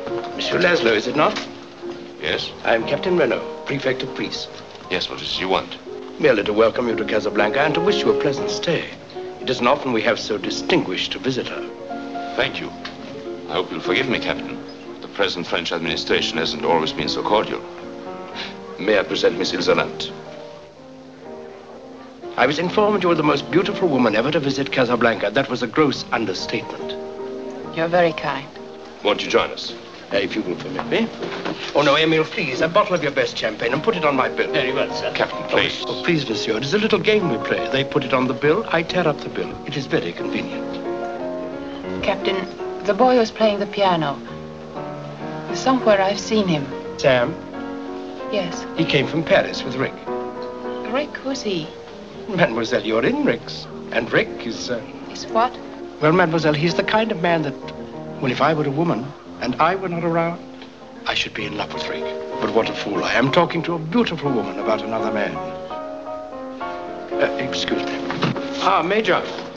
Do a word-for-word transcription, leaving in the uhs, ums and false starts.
Monsieur Laszlo, is it not? Yes? I am Captain Renault, Prefect of Police. Yes, what is it you want? Merely to welcome you to Casablanca and to wish you a pleasant stay. It isn't often we have so distinguished a visitor. Thank you. I hope you'll forgive me, Captain. The present French administration hasn't always been so cordial. May I present Miss Ilzalant? I was informed you were the most beautiful woman ever to visit Casablanca. That was a gross understatement. You're very kind. Won't you join us? Uh, if you will permit me. Oh, no, Emile, please, a bottle of your best champagne and put it on my bill. Very well, sir. Captain, please. Oh, oh, please, monsieur, it is a little game we play. They put it on the bill, I tear up the bill. It is very convenient. Captain, the boy who's playing the piano. Somewhere I've seen him. Sam? Yes. He came from Paris with Rick. Rick, who's he? Mademoiselle, you're in Rick's. And Rick is... Uh... Is what? Well, Mademoiselle, he's the kind of man that... Well, if I were a woman and I were not around, I should be in love with Rick. But what a fool I am, talking to a beautiful woman about another man. Uh, excuse me. Ah, Major.